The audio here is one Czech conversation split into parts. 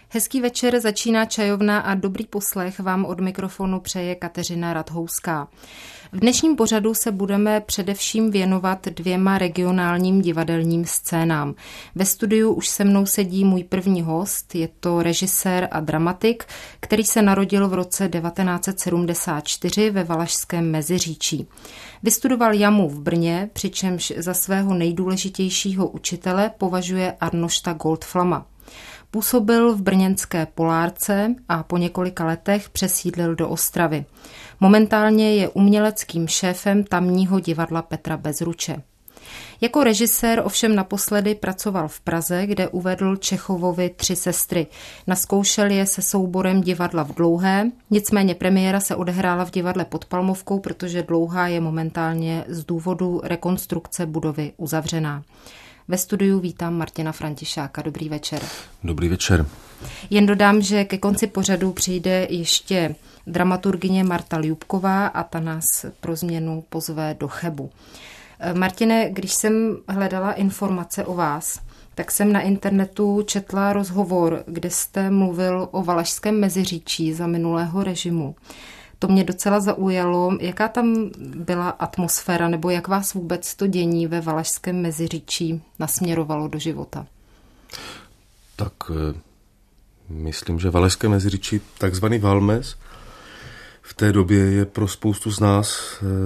Hezký večer, začíná čajovna a dobrý poslech vám od mikrofonu přeje Kateřina Radhouská. V dnešním pořadu se budeme především věnovat 2 regionálním divadelním scénám. Ve studiu už se mnou sedí můj první host, je to režisér a dramatik, který se narodil v roce 1974 ve Valašském Meziříčí. Vystudoval jamu v Brně, přičemž za svého nejdůležitějšího učitele považuje Arnošta Goldflama. Působil v brněnské Polárce a po několika letech přesídlil do Ostravy. Momentálně je uměleckým šéfem tamního divadla Petra Bezruče. Jako režisér ovšem naposledy pracoval v Praze, kde uvedl Čechovovy 3 sestry. Nazkoušel je se souborem divadla v Dlouhé, nicméně premiéra se odehrála v divadle pod Palmovkou, protože Dlouhá je momentálně z důvodu rekonstrukce budovy uzavřená. Ve studiu vítám Martina Františáka. Dobrý večer. Dobrý večer. Jen dodám, že ke konci pořadu přijde ještě dramaturgyně Marta Ljubková a ta nás pro změnu pozve do Chebu. Martine, když jsem hledala informace o vás, tak jsem na internetu četla rozhovor, kde jste mluvil o Valašském Meziříčí za minulého režimu. To mě docela zaujalo. Jaká tam byla atmosféra, nebo jak vás vůbec to dění ve Valašském Meziříčí nasměrovalo do života? Tak myslím, že Valašské Meziříčí, takzvaný Valmes, v té době je pro spoustu z nás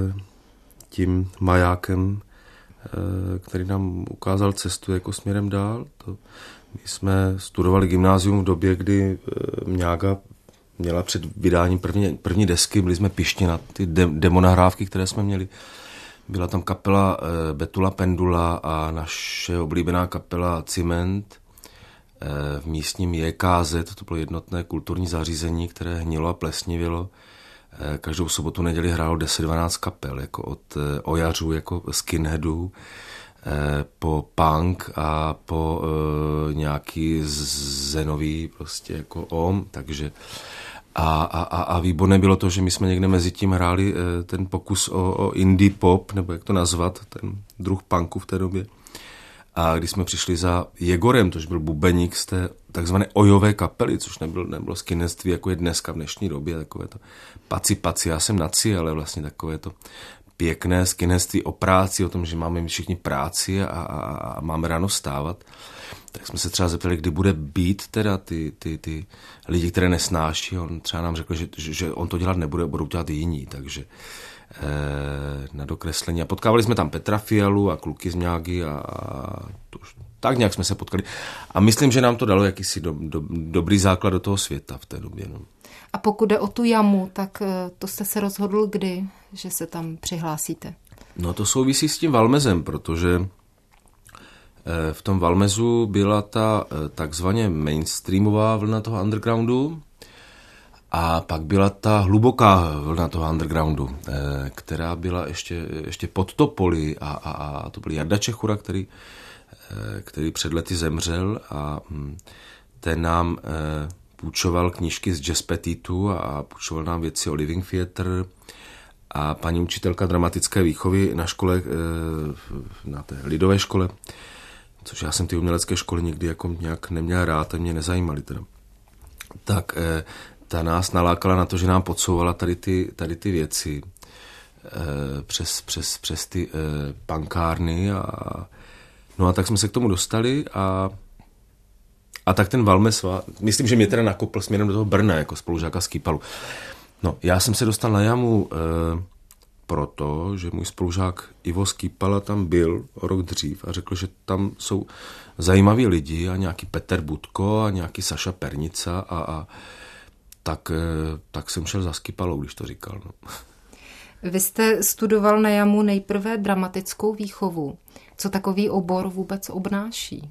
tím majákem, který nám ukázal cestu jako směrem dál. My jsme studovali gymnázium v době, kdy Mňága měla před vydáním první desky, byli jsme pyšní na ty demonahrávky, které jsme měli. Byla tam kapela Betula Pendula a naše oblíbená kapela Ciment v místním JKZ, to bylo jednotné kulturní zařízení, které hnilo a plesnivilo. Každou sobotu, neděli hrálo 10-12 kapel, jako od ojařů, jako skinheadů, po punk a po nějaký zenový prostě jako takže a výborné bylo to, že my jsme někde mezi tím hráli ten pokus o indie pop, nebo jak to nazvat, ten druh punku v té době. A když jsme přišli za Jegorem, tož byl bubeník z té takzvané ojové kapely, což nebylo skinheadství, jako je dneska v dnešní době, takové to paci, já jsem naci, ale vlastně takové to pěkné skinheadství o práci, o tom, že máme všichni práci a máme ráno vstávat. Tak jsme se třeba zeptali, kdy bude být teda ty lidi, které nesnáší. On třeba nám řekl, že on to dělat nebude, budou dělat jiní, takže na dokreslení. A potkávali jsme tam Petra Fialu a kluky z Mňágy a tak nějak jsme se potkali. A myslím, že nám to dalo jakýsi dobrý základ do toho světa v té době. No. A pokud jde o tu jamu, tak to jste se rozhodl kdy, že se tam přihlásíte? No to souvisí s tím Valmezem, protože v tom Valmezu byla ta takzvaně mainstreamová vlna toho undergroundu a pak byla ta hluboká vlna toho undergroundu, která byla ještě pod Topoly a to byl Jarda Čechura, který před lety zemřel a ten nám půjčoval knížky z Jazz Petitu a půjčoval nám věci o Living Theatre a paní učitelka dramatické výchovy na škole, na té lidové škole, což já jsem ty umělecké školy nikdy jako nějak neměl rád a mě nezajímaly teda. Tak ta nás nalákala na to, že nám podsouvala tady ty věci přes ty pankárny no a tak jsme se k tomu dostali a tak ten Valmes, myslím, že mě teda nakopl směrem do toho Brna jako spolužáka z Kýpalu. No, já jsem se dostal na jamu proto, že můj spolužák Ivo z Kýpala tam byl o rok dřív a řekl, že tam jsou zajímaví lidi a nějaký Petr Budko a nějaký Saša Pernica a tak jsem šel za Skýpalou, když to říkal. No. Vy jste studoval na jamu nejprve dramatickou výchovu. Co takový obor vůbec obnáší?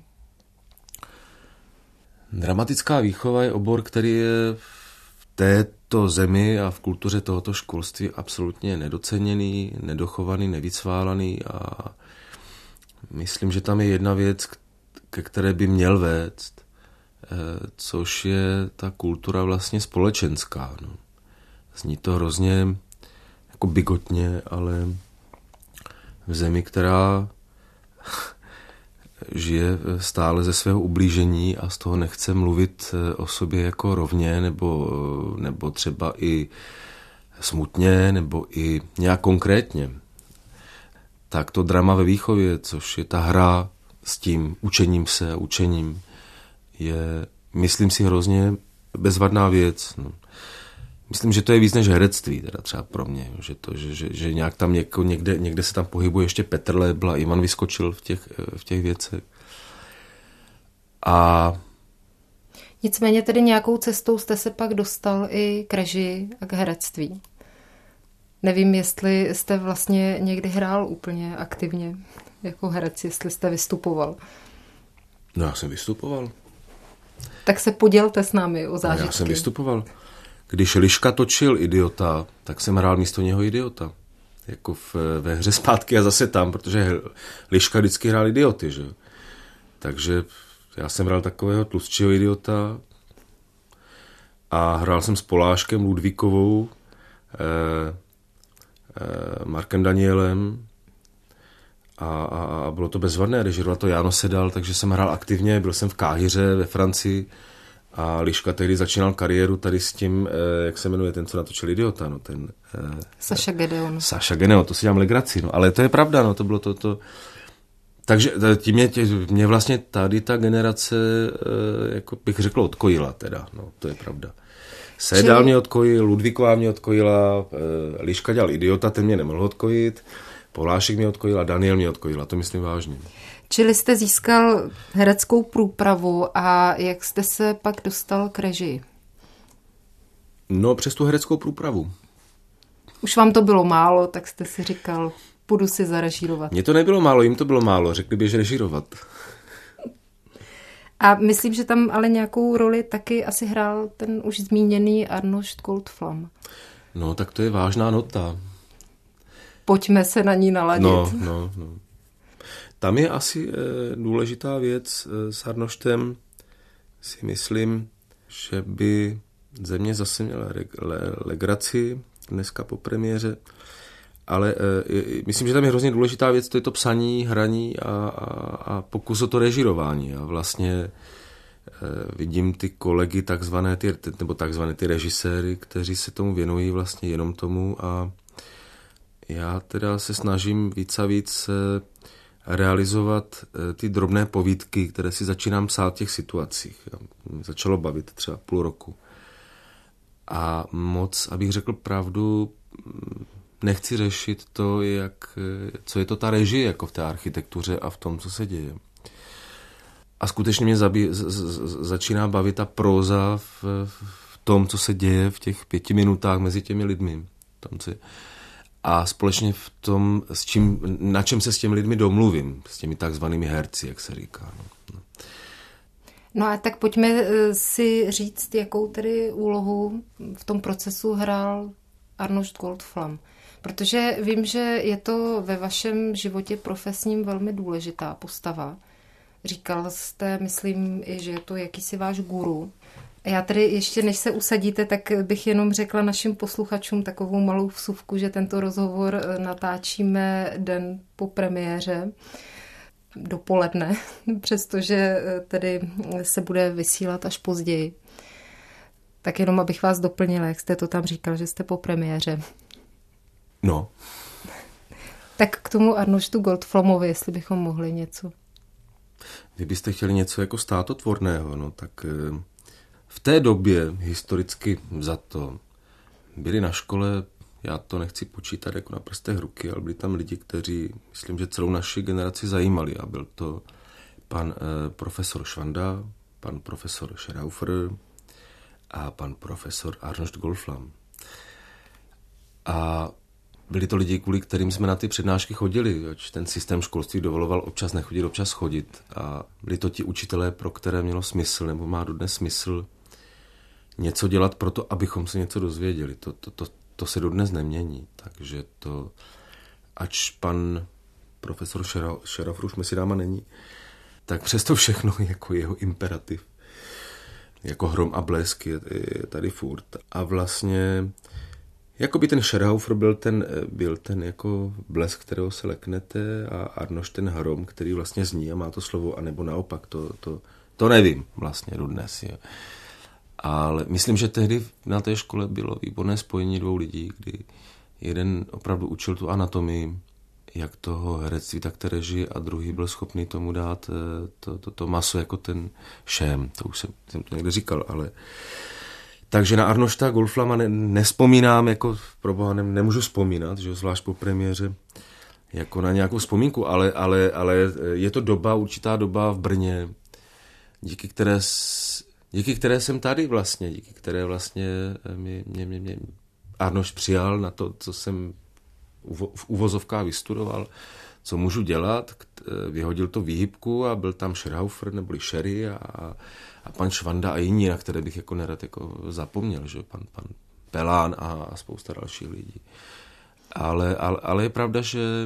Dramatická výchova je obor, který je v této zemi a v kultuře tohoto školství absolutně nedoceněný, nedochovaný, nevycválaný a myslím, že tam je jedna věc, ke které by měl vést, což je ta kultura vlastně společenská. No. Zní to hrozně jako bigotně, ale v zemi, která žije stále ze svého ublížení a z toho nechce mluvit o sobě jako rovně, nebo třeba i smutně, nebo i nějak konkrétně. Tak to drama ve výchově, což je ta hra s tím učením se a učením, je, myslím si, hrozně bezvadná věc. No. Myslím, že to je víc než herectví, teda třeba pro mě, že nějak tam někde se tam pohybuje ještě Petr Lebl a Ivan Vyskočil v těch věcech. A nicméně tedy nějakou cestou jste se pak dostal i k režii a k herectví. Nevím, jestli jste vlastně někdy hrál úplně aktivně jako herec, jestli jste vystupoval. No, já jsem vystupoval. Tak se podělte s námi o zážitky. No, já jsem vystupoval. Když Liška točil Idiota, tak jsem hrál místo něho Idiota. Jako ve hře Zpátky a zase tam, protože Liška vždycky hrál idioty, že? Takže já jsem hrál takového tlustšího idiota a hrál jsem s Poláškem, Ludvíkovou, Markem Danielem a bylo to bezvadné, režíroval to Jáno Sedal, takže jsem hrál aktivně, byl jsem v Káhiře ve Francii a Liška tehdy začínal kariéru tady s tím, jak se jmenuje ten, co natočil Idiota, no ten... Saša Gedeon. Saša Gedeon, to si dělám legraci, no, ale to je pravda, no, to bylo to. Takže mě vlastně tady ta generace, jako bych řekl, odkojila teda, no, to je pravda. Sedal mě odkojil, Ludvíková mě odkojila, Liška dělal Idiota, ten mě nemohl odkojit, Polášek mě odkojil a Daniel mě odkojila, to myslím vážně. Čili jste získal hereckou průpravu a jak jste se pak dostal k režii? No, přes tu hereckou průpravu. Už vám to bylo málo, tak jste si říkal, půjdu si zarežírovat. Mně to nebylo málo, jim to bylo málo, řekli běž režírovat. A myslím, že tam ale nějakou roli taky asi hrál ten už zmíněný Arnošt Goldflam. No, tak to je vážná nota. Pojďme se na ní naladit. No. Tam je asi důležitá věc s Arnoštem, si myslím, že by země zase měla legraci dneska po premiéře, ale myslím, že tam je hrozně důležitá věc, to je to psaní, hraní a pokus o to režírování. A vlastně vidím ty kolegy, takzvané ty režiséry, kteří se tomu věnují vlastně jenom tomu a já teda se snažím víc a víc realizovat ty drobné povídky, které si začínám psát v těch situacích. Mě začalo bavit třeba půl roku. A moc, abych řekl pravdu, nechci řešit to, co je to ta režie jako v té architektuře a v tom, co se děje. A skutečně mě začíná bavit ta próza v tom, co se děje v těch 5 minutách mezi těmi lidmi. A společně v tom, na čem se s těmi lidmi domluvím, s těmi takzvanými herci, jak se říká. No a tak pojďme si říct, jakou tedy úlohu v tom procesu hrál Arnošt Goldflam. Protože vím, že je to ve vašem životě profesním velmi důležitá postava. Říkal jste, myslím, i že je to jakýsi váš guru. A já tedy ještě, než se usadíte, tak bych jenom řekla našim posluchačům takovou malou vsuvku, že tento rozhovor natáčíme den po premiéře, dopoledne, přestože tedy se bude vysílat až později. Tak jenom abych vás doplnila, jak jste to tam říkal, že jste po premiéře. No. Tak k tomu Arnoštu Goldflamovi, jestli bychom mohli něco. Kdybyste chtěli něco jako státotvorného, no tak v té době historicky za to byli na škole, já to nechci počítat jako na prstech ruky, ale byli tam lidi, kteří, myslím, že celou naši generaci zajímali a byl to pan profesor Švanda, pan profesor Šeraufer a pan profesor Arnošt Goldflam. A byli to lidi, kvůli kterým jsme na ty přednášky chodili, ač ten systém školství dovoloval občas nechodit, občas chodit. A byli to ti učitelé, pro které mělo smysl, nebo má dodnes smysl něco dělat proto, abychom se něco dozvěděli. To se dodnes nemění. Takže to, ač pan profesor Šeraufer už mezi náma není, tak přesto všechno jako jeho imperativ, jako hrom a blesk je tady furt. A vlastně Jakoby ten Scherhaufer byl ten jako blesk, kterého se leknete, a Arnoš ten hrom, který vlastně zní a má to slovo, anebo naopak, to nevím vlastně dodnes. Jo. Ale myslím, že tehdy na té škole bylo výborné spojení dvou lidí, kdy jeden opravdu učil tu anatomii, jak toho herectví, tak té režii, a druhý byl schopný tomu dát to maso jako ten šém. To už jsem to někde říkal, ale... Takže na Arnošta Goldflama nespomínám, jako proboha nemůžu vzpomínat, že zvlášť po premiéře, jako na nějakou vzpomínku, ale je to určitá doba v Brně, díky které jsem tady vlastně, díky které vlastně mě Arnoš přijal na to, co jsem v uvozovkách vystudoval, co můžu dělat, vyhodil to výhybku a byl tam Scherhaufer neboli Sherry a pan Švanda a jiní, na které bych jako nerad jako zapomněl, že pan Pelán a spousta dalších lidí. Ale je pravda, že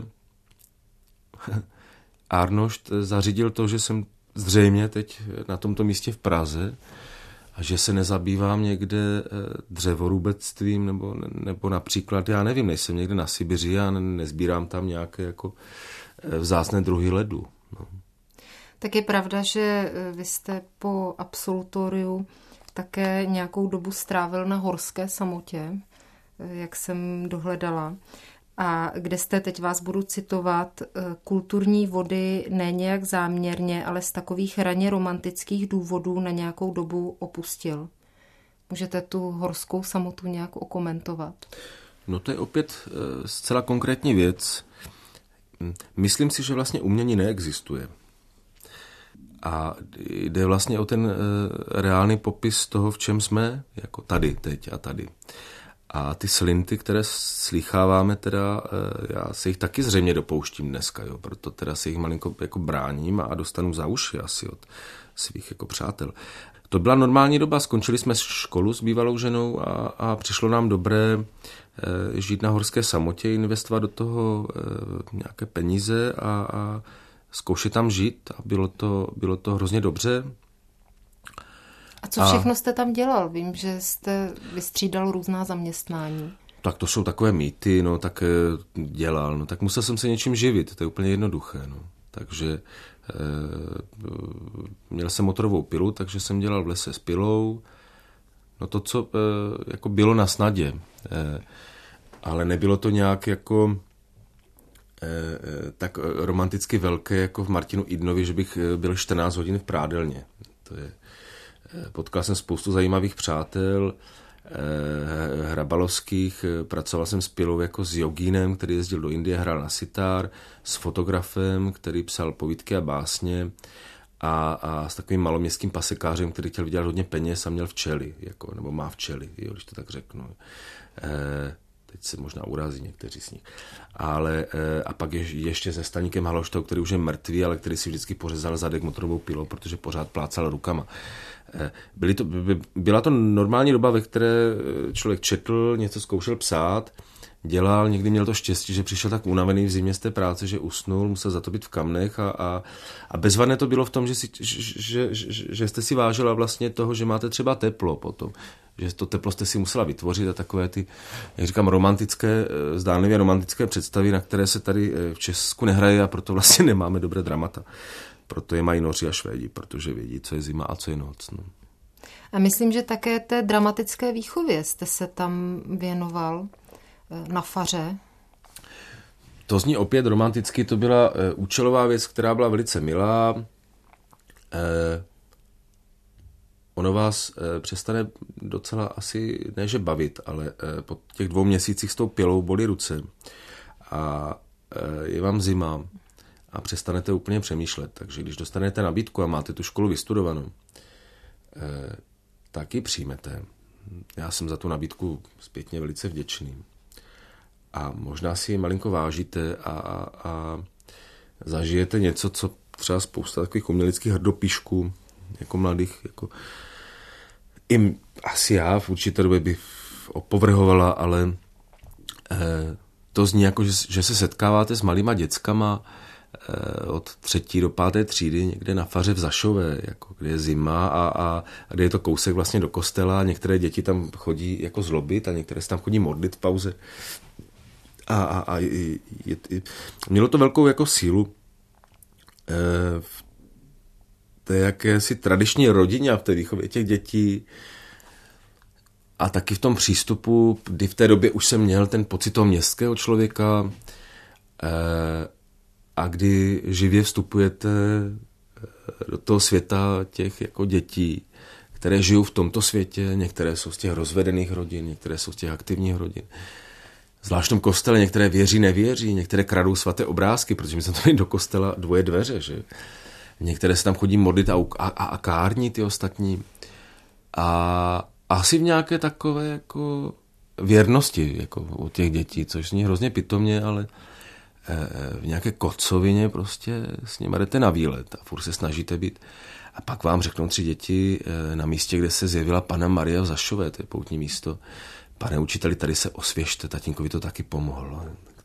Arnošt zařídil to, že jsem zřejmě teď na tomto místě v Praze a že se nezabývám někde dřevorubectvím nebo například, já nevím, nejsem někde na Sibiři a nezbírám tam nějaké jako vzácné druhy ledu. No. Tak je pravda, že vy jste po absolutoriu také nějakou dobu strávil na horské samotě, jak jsem dohledala. A kde jste, teď vás budu citovat, kulturní vody ne nějak záměrně, ale z takových raně romantických důvodů na nějakou dobu opustil. Můžete tu horskou samotu nějak okomentovat? No to je opět zcela konkrétní věc. Myslím si, že vlastně umění neexistuje. A jde vlastně o ten reálný popis toho, v čem jsme, jako tady, teď a tady. A ty slinty, které slýcháváme, teda, já se jich taky zřejmě dopouštím dneska, jo, proto teda se jich malinko jako bráním a dostanu za uši asi od svých jako přátel. To byla normální doba, skončili jsme školu s bývalou ženou a přišlo nám dobré žít na horské samotě, investovat do toho nějaké peníze a zkoušet tam žít, a bylo to hrozně dobře. A co všechno jste tam dělal? Vím, že jste vystřídal různá zaměstnání. Tak to jsou takové mýty, no tak dělal, no tak musel jsem se něčím živit, to je úplně jednoduché, no. Takže měl jsem motorovou pilu, takže jsem dělal v lese s pilou, no to, co jako bylo na snadě, ale nebylo to nějak jako tak romanticky velké, jako v Martinu Idnovi, že bych byl 14 hodin v prádelně. Potkal jsem spoustu zajímavých přátel, hrabalovských, pracoval jsem s pilou jako s jogínem, který jezdil do Indie, hrál na sitar, s fotografem, který psal povídky a básně, a s takovým maloměstským pasekářem, který chtěl vydělat hodně peněz a měl včely, jako, nebo má včely, jo, když to tak řeknu. Teď se možná urazí někteří z nich. A pak ještě se Staníkem Haloštou, který už je mrtvý, ale který si vždycky pořezal zadek motorovou pilou, protože pořád plácal rukama. Byla to normální doba, ve které člověk četl, něco zkoušel psát, dělal, někdy měl to štěstí, že přišel tak unavený v zimě z té práce, že usnul, musel zatopit v kamnech a bezvadné to bylo v tom, že jste si vážila vlastně toho, že máte třeba teplo potom, že to teplo jste si musela vytvořit a takové ty, jak říkám, zdánlivě romantické představy, na které se tady v Česku nehraje, a proto vlastně nemáme dobré dramata. Proto je mají Noři a Švédi, protože vědí, co je zima a co je noc. No. A myslím, že také té dramatické výchově jste se tam věnoval na faře. To zní opět romanticky, to byla účelová věc, která byla velice milá. Ono vás přestane docela asi, ne že bavit, ale po těch 2 měsících s tou pilou bolí ruce a je vám zima a přestanete úplně přemýšlet. Takže když dostanete nabídku a máte tu školu vystudovanou, tak ji přijmete. Já jsem za tu nabídku zpětně velice vděčný. A možná si ji malinko vážíte a zažijete něco, co třeba spousta takových uměleckých hrdopíšků, jako mladých, jako i asi já v určité době bych opovrhovala, ale to zní jako, že se setkáváte s malýma děckama, od 3. do 5. třídy někde na faře v Zašové, jako kde je zima a kde je to kousek vlastně do kostela. Některé děti tam chodí jako zlobit a některé se tam chodí modlit v pauze. Mělo to velkou jako sílu v té jakési tradiční rodině a v té výchově těch dětí a taky v tom přístupu, kdy v té době už jsem měl ten pocit toho městského člověka a kdy živě vstupujete do toho světa těch jako dětí, které žijou v tomto světě, některé jsou z těch rozvedených rodin, některé jsou z těch aktivních rodin. Zvlášť v tom kostele některé věří, nevěří, některé kradou svaté obrázky, protože my jsme tady do kostela 2 dveře, že? Některé se tam chodí modlit a kární ty ostatní. A asi v nějaké takové jako věrnosti jako u těch dětí, což zní hrozně pitomně, ale v nějaké kocovině prostě s nimi jdete na výlet a furt se snažíte být. A pak vám řeknou 3 děti na místě, kde se zjevila Panna Maria v Zašové, to je poutní místo. Pane učiteli, tady se osvěžte, tatínkovi to taky pomohlo.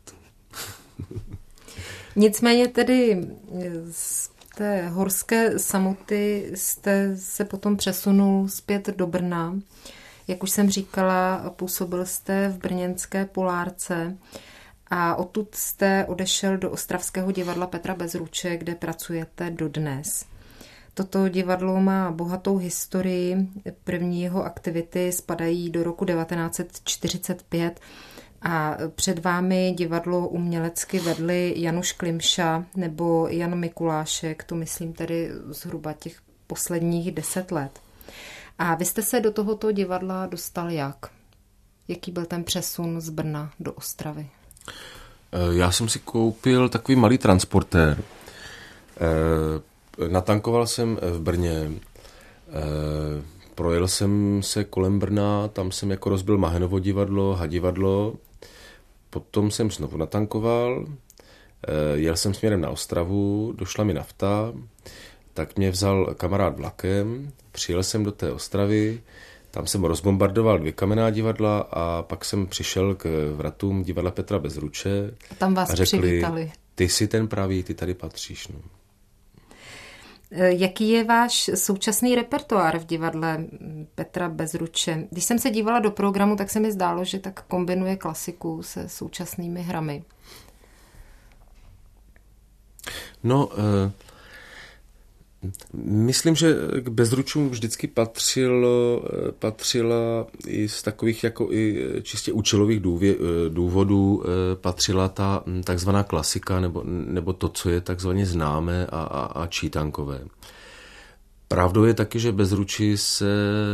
Nicméně tedy z té horské samoty jste se potom přesunul zpět do Brna. Jak už jsem říkala, působil jste v brněnské Polárce a odtud jste odešel do ostravského divadla Petra Bezruče, kde pracujete dodnes. Toto divadlo má bohatou historii. První jeho aktivity spadají do roku 1945 a před vámi divadlo umělecky vedli Januš Klimša nebo Jan Mikulášek, to myslím tedy zhruba těch posledních 10 let. A vy jste se do tohoto divadla dostal jak? Jaký byl ten přesun z Brna do Ostravy? Já jsem si koupil takový malý transportér. Natankoval jsem v Brně, projel jsem se kolem Brna, tam jsem jako rozbil Mahenovo divadlo, Hadivadlo, potom jsem znovu natankoval, jel jsem směrem na Ostravu, došla mi nafta, tak mě vzal kamarád vlakem, přijel jsem do té Ostravy, tam jsem rozbombardoval 2 kamenná divadla a pak jsem přišel k vratům divadla Petra Bezruče. Tam vás a řekli, přivítali. Ty jsi ten pravý, ty tady patříš. No. Jaký je váš současný repertoár v divadle Petra Bezruče? Když jsem se dívala do programu, tak se mi zdálo, že tak kombinuje klasiku se současnými hrami. No, myslím, že k Bezručům vždycky patřila i z takových jako i čistě účelových důvodů patřila ta takzvaná klasika nebo to, co je takzvaně známé a čítankové. Pravdou je taky, že Bezruči se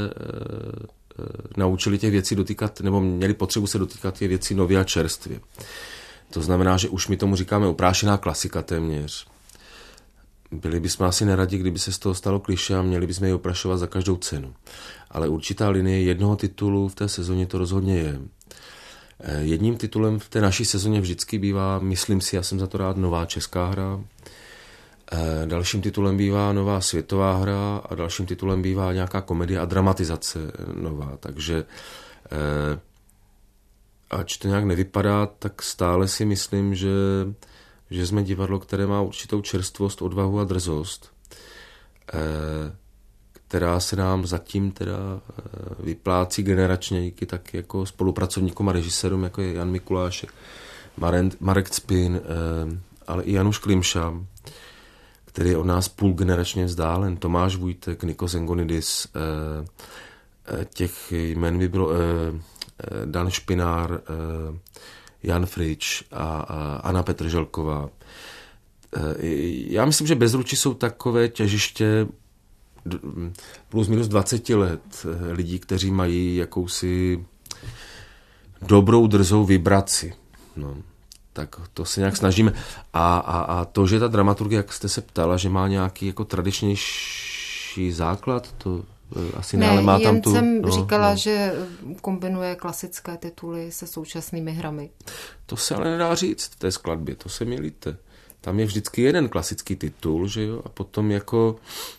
naučili těch věcí dotýkat, nebo měli potřebu se dotýkat těch věcí nově a čerstvě. To znamená, že už my tomu říkáme oprášená klasika téměř. Byli bychom asi neradi, kdyby se z toho stalo klišé a měli bychom ji oprašovat za každou cenu. Ale určitá linie jednoho titulu v té sezóně to rozhodně je. Jedním titulem v té naší sezóně vždycky bývá, myslím si, já jsem za to rád, nová česká hra. Dalším titulem bývá nová světová hra a dalším titulem bývá nějaká komedie a dramatizace nová. Takže ač to nějak nevypadá, tak stále si myslím, že jsme divadlo, které má určitou čerstvost, odvahu a drzost, která se nám zatím teda vyplácí generačně díky tak jako spolupracovníkům a režisérům, jako je Jan Mikulášek, Marek Cpin, ale i Januš Klimša, který je od nás půlgeneračně vzdálen, Tomáš Vujtek, Nikos Engonidis, těch jmen by bylo Dan Špinár, Jan Frič a Anna Petrželková. Já myslím, že Bezruči jsou takové těžiště plus minus 20 let lidí, kteří mají jakousi dobrou drzou vibraci. No, tak to se nějak snažíme. A to, že ta dramaturgie, jak jste se ptala, že má nějaký jako tradičnější základ, to asi ne, ale má tam tu... jsem říkala, že kombinuje klasické tituly se současnými hrami. To se ale nedá říct v té skladbě, to se milíte. Tam je vždycky jeden klasický titul, že jo, a potom jako...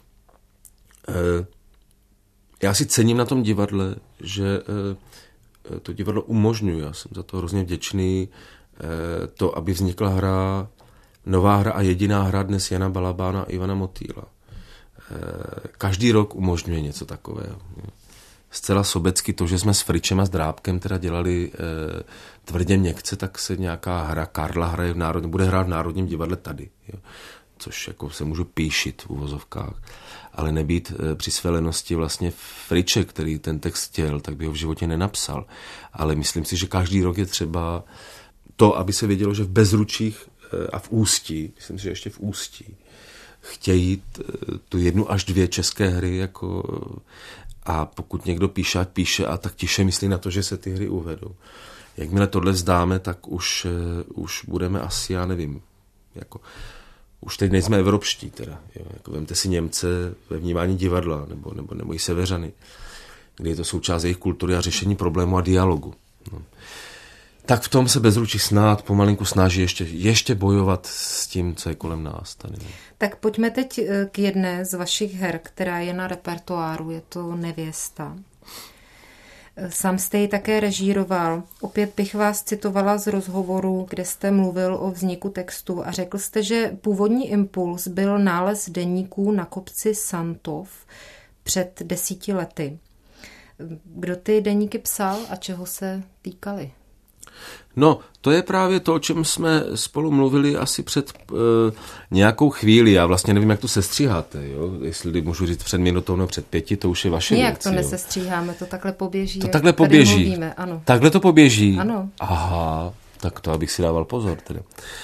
já si cením na tom divadle, že to divadlo umožňuje, já jsem za to hrozně vděčný, to, aby vznikla hra nová hra a jediná hra dnes Jana Balabána a Ivana Motýla. Každý rok umožňuje něco takového. Zcela sobecky to, že jsme s Fričem a s Drábkem teda dělali tvrdě měkce, tak se nějaká hra, Karla hraje bude hrát v Národním divadle tady. Jo. Což jako se můžu píšit v uvozovkách. Ale nebýt při své lenosti vlastně Friče, který ten text chtěl, tak by ho v životě nenapsal. Ale myslím si, že každý rok je třeba to, aby se vědělo, že v Bezručích a v Ústí, myslím si, že ještě v Ústí, chtějí tu 1 až 2 české hry jako, a pokud někdo píše a tak tiše myslí na to, že se ty hry uvedou. Jakmile tohle zdáme, tak už budeme asi, já nevím, jako, už teď nejsme evropští teda. Jo, jako vemte si Němce ve vnímání divadla nebo i Severany, kdy je to součást jejich kultury a řešení problému a dialogu. No. Tak v tom se Bezručí snad pomalinku snaží ještě bojovat s tím, co je kolem nás tady. Tak pojďme teď k jedné z vašich her, která je na repertoáru, je to Nevěsta. Sám jste ji také režíroval. Opět bych vás citovala z rozhovoru, kde jste mluvil o vzniku textu a řekl jste, že původní impuls byl nález deníků na kopci Santov před 10 lety. Kdo ty deníky psal a čeho se týkali? No, to je právě to, o čem jsme spolu mluvili asi před nějakou chvíli. Já vlastně nevím, jak to sestříháte, jo? Jestli můžu říct před minutou nebo před 5, to už je vaše Nijak věc. To nesestříháme, to takhle poběží. To takhle poběží. Mluvíme, ano. Takhle to poběží? Ano. Aha, tak to abych si dával pozor tedy.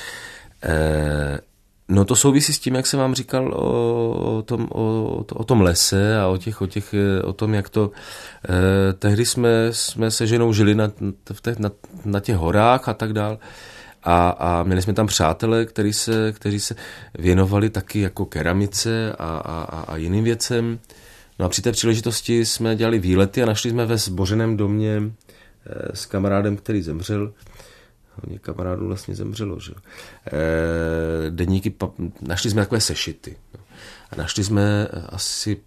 No to souvisí s tím, jak jsem vám říkal o tom lese a o tom, jak to tehdy jsme se ženou žili na těch horách a tak dál. A měli jsme tam přátelé, kteří se věnovali taky jako keramice a jiným věcem. No a při té příležitosti jsme dělali výlety a našli jsme ve zbořeném domě s kamarádem, který zemřel. Hodně kamarádů vlastně zemřelo, že? Deníky, našli jsme takové sešity. A našli jsme asi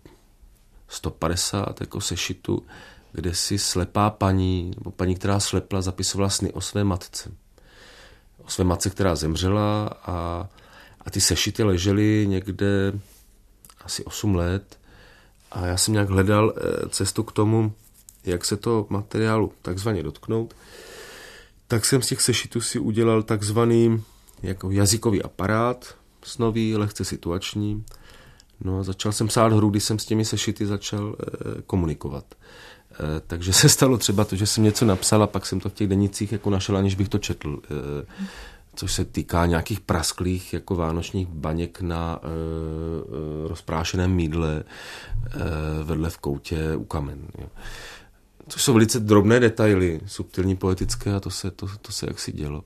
150 jako sešitů, kde si slepá paní, nebo paní, která slepla, zapisovala sny o své matce. O své matce, která zemřela a ty sešity ležely někde asi 8 let a já jsem nějak hledal cestu k tomu, jak se to materiálu takzvaně dotknout. Tak jsem z těch sešitů si udělal takzvaný jako jazykový aparát, snový, lehce situační. No a začal jsem psát hru, když jsem s těmi sešity začal komunikovat. Takže se stalo třeba to, že jsem něco napsal a pak jsem to v těch denících jako našel, aniž bych to četl. Což se týká nějakých prasklých jako vánočních baněk na rozprášeném mýdle vedle v koutě u kamen. Jo. Což jsou velice drobné detaily, subtilní, poetické a to se jaksi dělo.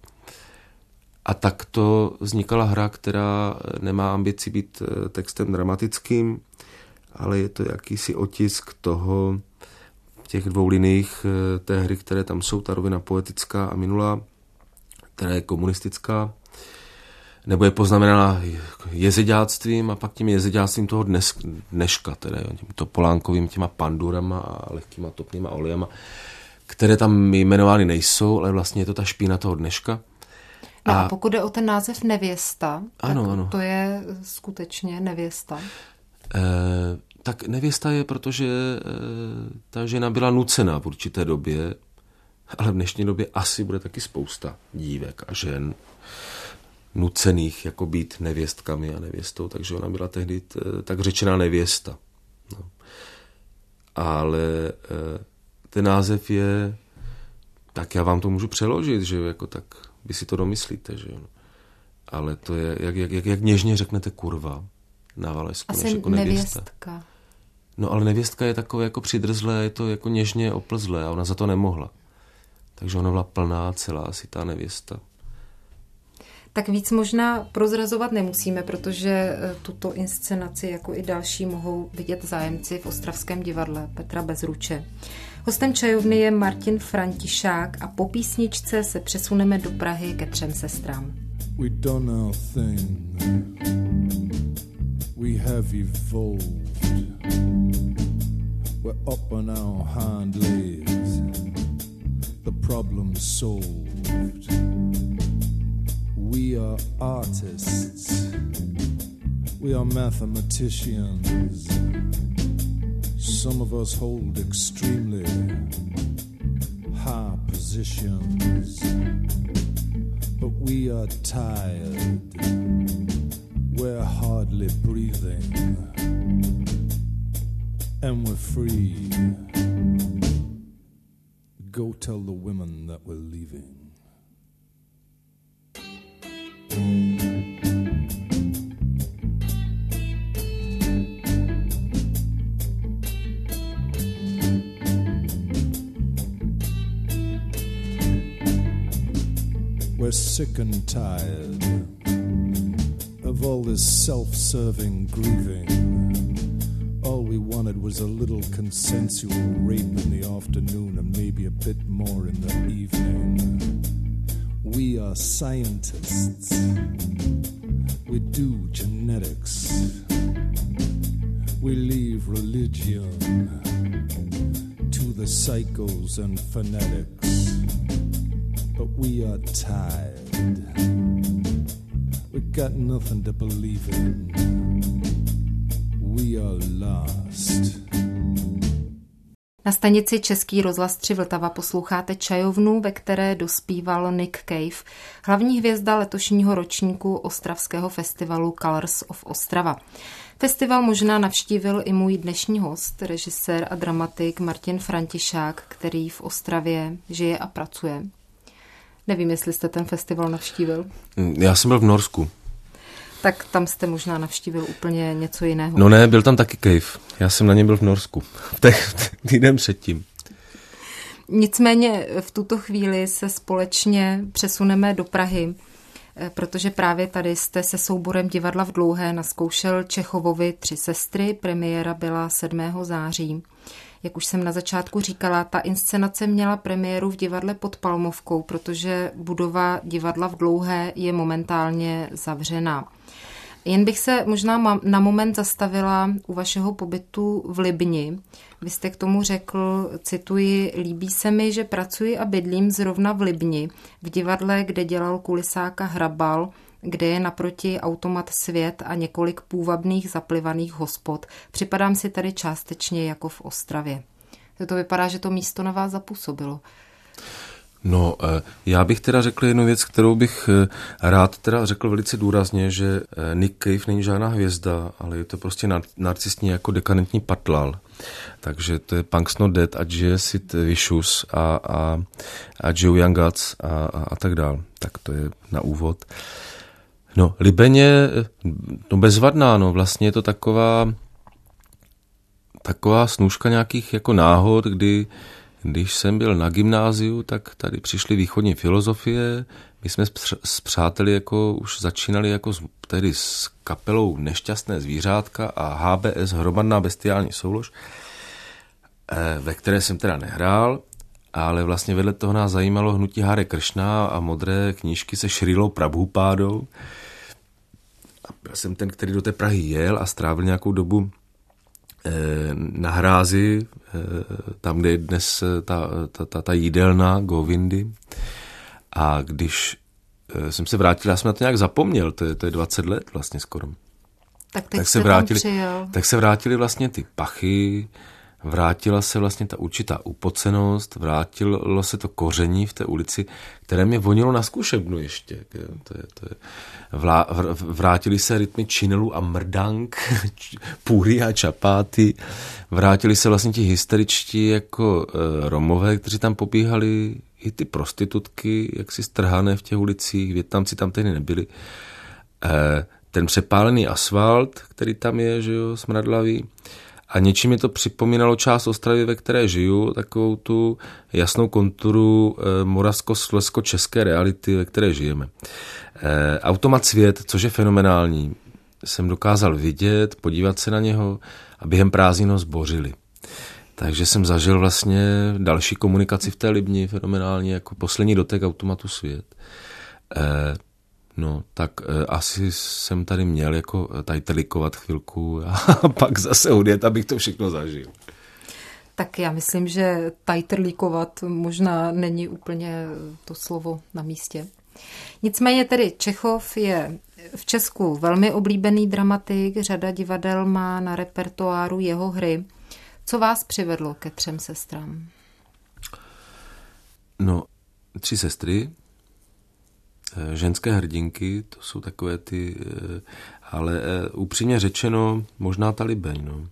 A tak to vznikala hra, která nemá ambici být textem dramatickým, ale je to jakýsi otisk toho, těch 2 liniích té hry, které tam jsou, ta rovina poetická a minulá, která je komunistická, nebo je poznamenána jezeďáctvím a pak tím jezeďáctvím toho dneška, teda tím topolánkovým těma pandurama a lehkýma topnýma olejama, které tam jmenovány nejsou, ale vlastně je to ta špína toho dneška. No a pokud jde o ten název Nevěsta, ano. To je skutečně nevěsta? Tak nevěsta je, protože ta žena byla nucená v určité době, ale v dnešní době asi bude taky spousta dívek a žen nucených jako být nevěstkami a nevěstou, takže ona byla tehdy tak řečená nevěsta. No. Ale ten název je, tak já vám to můžu přeložit, že jako tak vy si to domyslíte, že jo. Ale to je, jak něžně řeknete kurva na Valesku, než jako nevěstka. No ale nevěstka je takové jako přidrzlé, je to jako něžně oplzlé a ona za to nemohla. Takže ona byla plná, celá sytá nevěsta. Tak víc možná prozrazovat nemusíme, protože tuto inscenaci jako i další mohou vidět zájemci v Ostravském divadle Petra Bezruče. Hostem čajovny je Martin Františák a po písničce se přesuneme do Prahy ke 3 sestrám. We done our thing. We have evolved. We're up on our hind legs. The problem's solved. We are artists. We are mathematicians. Some of us hold extremely high positions. But we are tired. We're hardly breathing. And we're free. Go tell the women that we're leaving. We're sick and tired of all this self-serving grieving. All we wanted was a little consensual rape in the afternoon and maybe a bit more in the evening. We are scientists. We do genetics. We leave religion to the psychos and phonetics. But we are tired. We got nothing to believe in. We are lost. Na stanici Český rozhlas 3 Vltava posloucháte čajovnu, ve které dospíval Nick Cave, hlavní hvězda letošního ročníku ostravského festivalu Colors of Ostrava. Festival možná navštívil i můj dnešní host, režisér a dramatik Martin Františák, který v Ostravě žije a pracuje. Nevím, jestli jste ten festival navštívil. Já jsem byl v Norsku. Tak tam jste možná navštívil úplně něco jiného. No ne, byl tam taky Cave. Já jsem na něm byl v Norsku. Týden předtím. Nicméně v tuto chvíli se společně přesuneme do Prahy, protože právě tady jste se souborem Divadla v Dlouhé nazkoušel Čechovovi 3 sestry. Premiéra byla 7. září. Jak už jsem na začátku říkala, ta inscenace měla premiéru v divadle pod Palmovkou, protože budova Divadla v Dlouhé je momentálně zavřená. Jen bych se možná na moment zastavila u vašeho pobytu v Libni. Vy jste k tomu řekl, cituji, líbí se mi, že pracuji a bydlím zrovna v Libni, v divadle, kde dělal kulisáka Hrabal, kde je naproti automat Svět a několik půvabných zaplivaných hospod. Připadám si tady částečně jako v Ostravě. To vypadá, že to místo na vás zapůsobilo. No, já bych teda řekl jednu věc, kterou bych rád teda řekl velice důrazně, že Nick Cave není žádná hvězda, ale je to prostě narcistní jako dekadentní patlal. Takže to je Punk's Not Dead a žije Sid Vicious a Joe Young Guts a tak dál. Tak to je na úvod. No, Libeň je bezvadná, no, vlastně je to taková snůška nějakých jako náhod, když jsem byl na gymnáziu, tak tady přišly východní filozofie, my jsme s přáteli jako už začínali jako tedy s kapelou Nešťastné zvířátka a HBS, Hromadná bestiální soulož, ve které jsem teda nehrál, ale vlastně vedle toho nás zajímalo hnutí Hare Kršna a modré knížky se Šrilou Prabhupádou. A byl jsem ten, který do té Prahy jel a strávil nějakou dobu na Hrázi, tam, kde je dnes ta jídelna Govindy. A když jsem se vrátil, já jsem na to nějak zapomněl, to je 20 let vlastně skoro. Tak se vrátili vlastně ty pachy, vrátila se vlastně ta určitá upocenost, vrátilo se to koření v té ulici, které mě vonilo na zkušebnu ještě. Vrátili se rytmy činelu a mrdank, půry a čapáty. Vrátili se vlastně ti hysteričtí jako Romové, kteří tam pobíhali, i ty prostitutky, jaksi strhané v těch ulicích, Vietnamci tam tehdy nebyli. Ten přepálený asfalt, který tam je, že jo, smradlavý. A něčím mi to připomínalo část Ostravy, ve které žiju, takovou tu jasnou konturu moravsko-slezsko-české reality, ve které žijeme. Automat Svět, což je fenomenální, jsem dokázal vidět, podívat se na něho a během prázdnin ho zbořili. Takže jsem zažil vlastně další komunikaci v té Libni, fenomenální, jako poslední dotek automatu Svět. No, tak asi jsem tady měl jako tajtelikovat chvilku a pak zase odjet, abych to všechno zažil. Tak já myslím, že tajterlíkovat možná není úplně to slovo na místě. Nicméně tedy Čechov je v Česku velmi oblíbený dramatik, řada divadel má na repertoáru jeho hry. Co vás přivedlo ke Třem sestrám? No, Tři sestry, ženské hrdinky, to jsou takové ty, ale upřímně řečeno, možná ta Libeň, no.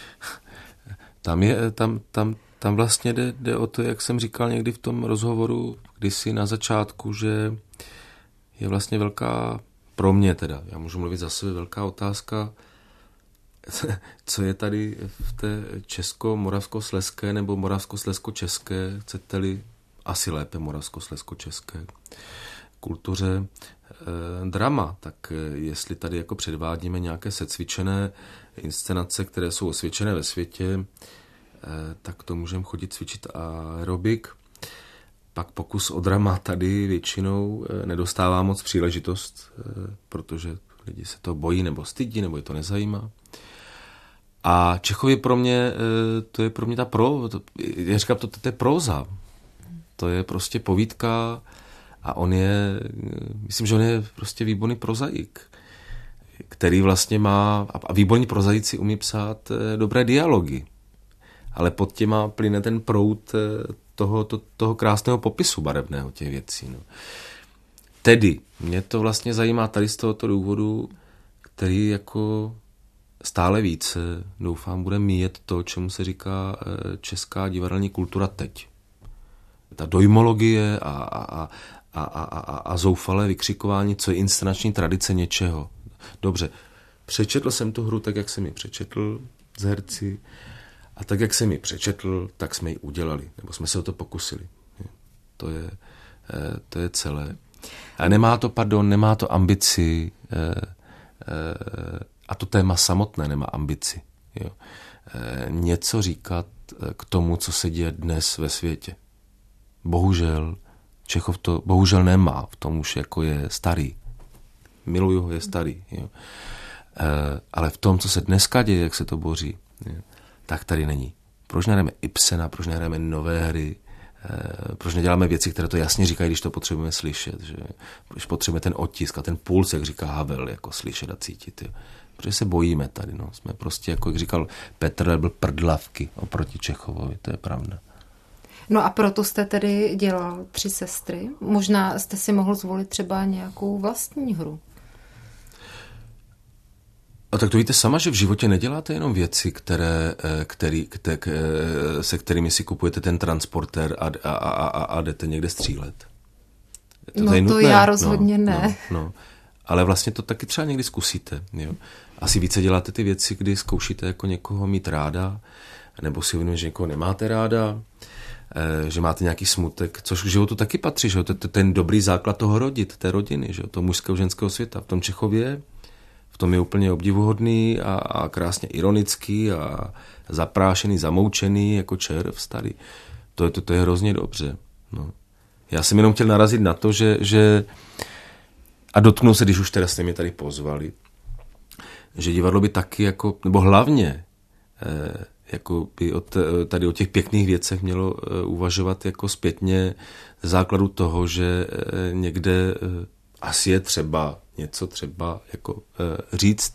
Tam vlastně jde o to, jak jsem říkal někdy v tom rozhovoru, kdysi na začátku, že je vlastně velká, pro mě teda, já můžu mluvit za sebe, velká otázka, co je tady v té česko-moravskoslezské nebo moravskoslezsko-české, chcete-li asi lépe moravskoslezsko-české kultuře drama, tak jestli tady jako předvádíme nějaké secvičené inscenace, které jsou osvědčené ve světě, tak to můžeme chodit cvičit aerobik. Pak pokus o drama tady většinou nedostává moc příležitost, protože lidi se to bojí nebo stydí, nebo je to nezajímá. A Čechov je pro mě, to je pro mě já říkám, to je próza. To je prostě povídka a on je, myslím, že on je prostě výborný prozaik, který vlastně má, a výborní prozaíci umí psát dobré dialogy, ale pod těma plyne ten proud toho krásného popisu barevného těch věcí. No. Tedy, mě to vlastně zajímá tady z tohoto důvodu, který jako stále více, doufám, bude míjet to, čemu se říká česká divadelní kultura teď. Ta dojmologie a zoufalé vykřikování, co je inscenační tradice něčeho. Dobře, přečetl jsem tu hru tak, jak jsem ji přečetl z herci, a tak, jak jsem ji přečetl, tak jsme ji udělali, nebo jsme se o to pokusili. To je celé. A nemá to ambici, a to téma samotné nemá ambici. Jo. Něco říkat k tomu, co se děje dnes ve světě. Bohužel, Čechov to bohužel nemá, v tom už jako je starý. Miluju ho, je starý. Jo. Ale v tom, co se dneska děje, jak se to boří, jo, tak tady není. Proč nehrajeme Ibsena, proč nehrajeme nové hry, proč neděláme věci, které to jasně říkají, když to potřebujeme slyšet, že? Proč potřebujeme ten otisk a ten puls, jak říká Havel, jako slyšet a cítit. Jo? Protože se bojíme tady, no. Jsme prostě, jako jak říkal Petr, byl prdlavky oproti Čechovovi, to je pravda. No a proto jste tedy dělal Tři sestry? Možná jste si mohl zvolit třeba nějakou vlastní hru. A tak to víte sama, že v životě neděláte jenom věci, se kterými si kupujete ten transportér a jdete někde střílet. To já rozhodně ne. No. Ale vlastně to taky třeba někdy zkusíte. Jo? Asi více děláte ty věci, kdy zkoušíte jako někoho mít ráda, nebo si uvědomíte, že někoho nemáte ráda, že máte nějaký smutek, což k životu taky patří, že? To je ten dobrý základ toho té rodiny, že? Toho mužského ženského světa. V tom Čechově v tom je úplně obdivuhodný a krásně ironický a zaprášený, zamoučený, jako červ starý. To je hrozně dobře. No. Já jsem jenom chtěl narazit na to, že a dotknu se, když už teda jste mě tady pozvali, že divadlo by taky jako, nebo hlavně jako by tady o těch pěkných věcech mělo uvažovat jako zpětně základu toho, že někde asi je třeba něco jako říct.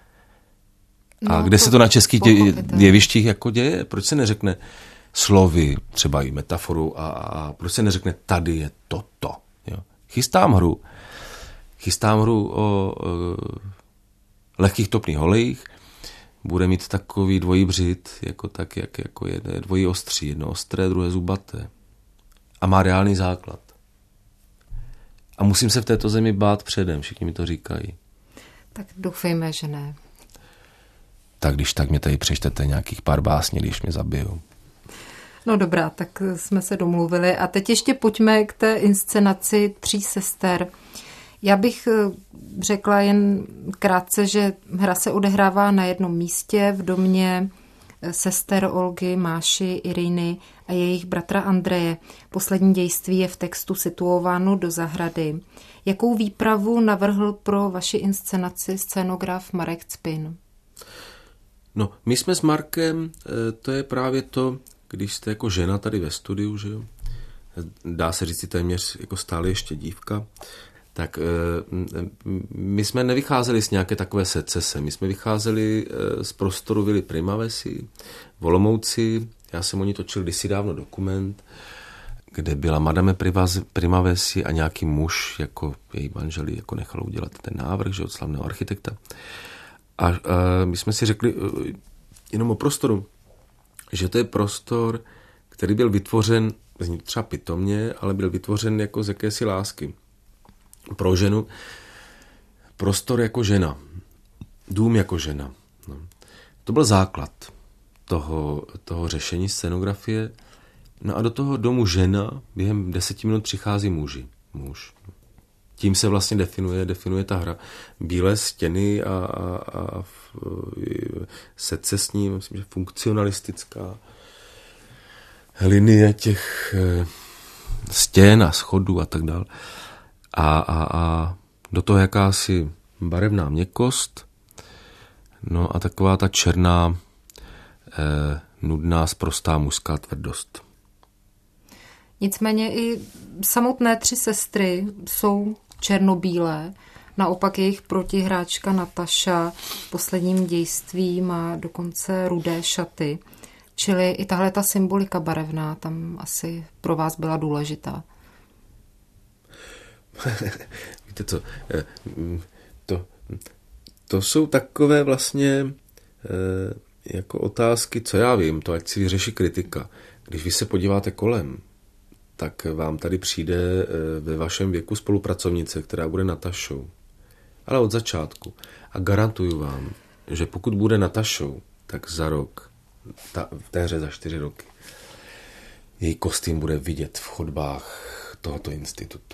A kde se to na českých jevištích jako děje? Proč se neřekne slovy, třeba i metaforu a proč se neřekne tady je toto? Jo? Chystám hru o lehkých topných olejích, bude mít takový dvojí břit, jako je dvojí ostří, jedno ostré, druhé zubaté. A má reálný základ. A musím se v této zemi bát předem, všichni mi to říkají. Tak doufejme, že ne. Tak když tak mě tady přečtete nějakých pár básní, když mě zabijou. No dobrá, tak jsme se domluvili. A teď ještě pojďme k té inscenaci Tří sester. Já bych řekla jen krátce, že hra se odehrává na jednom místě v domě sester Olgy, Máši, Iriny a jejich bratra Andreje. Poslední dějství je v textu situováno do zahrady. Jakou výpravu navrhl pro vaši inscenaci scénograf Marek Cpin? No, my jsme s Markem, to je právě to, když jste jako žena tady ve studiu, že jo, dá se říct téměř jako stále ještě dívka, tak my jsme nevycházeli z nějaké takové secese. My jsme vycházeli z prostoru Vily Primavesy v Olomouci. Já jsem o ní točil kdysi dávno dokument, kde byla Madame Primavesi a nějaký muž, jako její manželí, jako nechal udělat ten návrh, že od slavného architekta. A my jsme si řekli jenom o prostoru, že to je prostor, který byl vytvořen, zní třeba pitomně, ale byl vytvořen jako z jakési lásky. Pro ženu. Prostor jako žena. Dům jako žena. No. To byl základ toho řešení scenografie. No a do toho domu žena během 10 minut přichází muž. Tím se vlastně definuje ta hra. Bílé stěny a secesní, myslím, že funkcionalistická linie těch stěn a schodů a tak dále. A do toho jakási barevná měkkost, no a taková ta černá, nudná, sprostá mužská tvrdost. Nicméně i samotné 3 sestry jsou černobílé, naopak jejich protihráčka Nataša v posledním dějství má dokonce rudé šaty, čili i tahle ta symbolika barevná tam asi pro vás byla důležitá. Víte co, to jsou takové vlastně jako otázky, co já vím, to ať si vyřeší kritika. Když vy se podíváte kolem, tak vám tady přijde ve vašem věku spolupracovnice, která bude Natašou. Ale od začátku. A garantuju vám, že pokud bude Natašou, tak za rok, v té hře za 4 roky, její kostým bude vidět v chodbách tohoto institutu.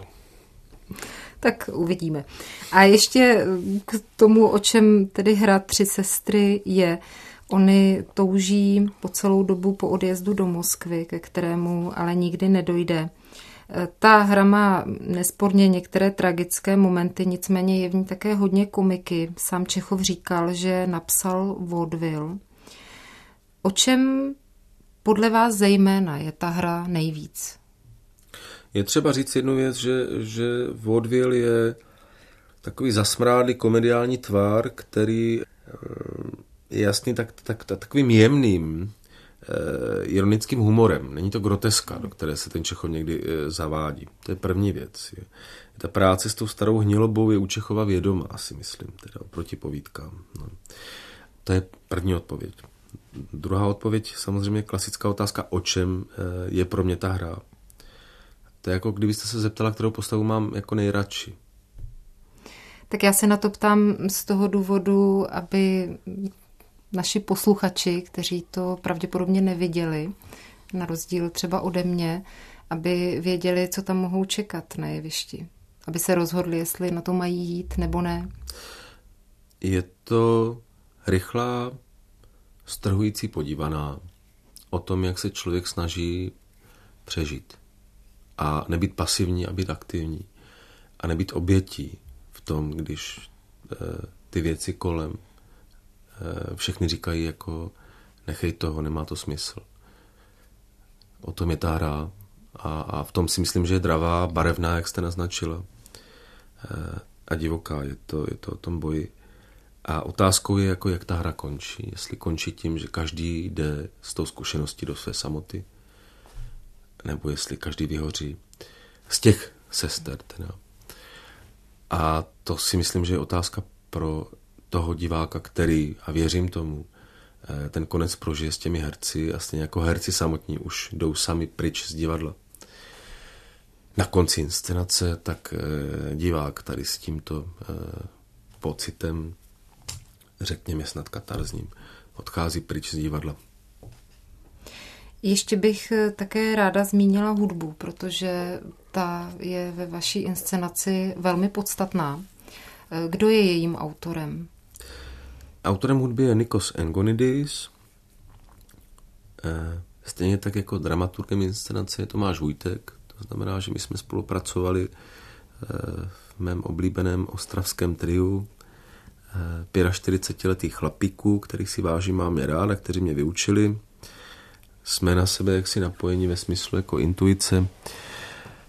Tak uvidíme. A ještě k tomu, o čem tedy hra 3 sestry je. Oni touží po celou dobu po odjezdu do Moskvy, ke kterému ale nikdy nedojde. Ta hra má nesporně některé tragické momenty, nicméně je v ní také hodně komiky. Sám Čechov říkal, že napsal vaudeville. O čem podle vás zejména je ta hra nejvíc? Je třeba říct jednu věc, že vaudeville je takový zasmrádlý komediální tvar, který je jasný takovým jemným, ironickým humorem. Není to groteska, do které se ten Čechov někdy zavádí. To je první věc. Ta práce s tou starou hnilobou je u Čechova vědomá, si myslím, teda oproti povídkám. No. To je první odpověď. Druhá odpověď, samozřejmě klasická otázka, o čem je pro mě ta hra. To je jako kdybyste se zeptala, kterou postavu mám jako nejradši. Tak já se na to ptám z toho důvodu, aby naši posluchači, kteří to pravděpodobně neviděli, na rozdíl třeba ode mě, aby věděli, co tam mohou čekat na jevišti. Aby se rozhodli, jestli na to mají jít nebo ne. Je to rychlá, strhující podívaná o tom, jak se člověk snaží přežít. A nebýt pasivní a být aktivní. A nebýt obětí v tom, když ty věci kolem všechny říkají jako nechej toho, nemá to smysl. O tom je ta hra a v tom si myslím, že je dravá, barevná, jak jste naznačila. A divoká, je to o tom boji. A otázkou je, jako jak ta hra končí. Jestli končí tím, že každý jde s tou zkušeností do své samoty, nebo jestli každý vyhoří z těch sester. Teda. A to si myslím, že je otázka pro toho diváka, který, a věřím tomu, ten konec prožije s těmi herci a stejně jako herci samotní už jdou sami pryč z divadla. Na konci inscenace, tak divák tady s tímto pocitem, řekněme snad katarzním, odchází pryč z divadla. Ještě bych také ráda zmínila hudbu, protože ta je ve vaší inscenaci velmi podstatná. Kdo je jejím autorem? Autorem hudby je Nikos Engonidis. Stejně tak jako dramaturgem inscenace je Tomáš Vujtek. To znamená, že my jsme spolupracovali v mém oblíbeném ostravském triu 45letých chlapíků, kterých si vážím, mám je rád a kteří mě vyučili. Jsme na sebe jaksi napojeni ve smyslu jako intuice.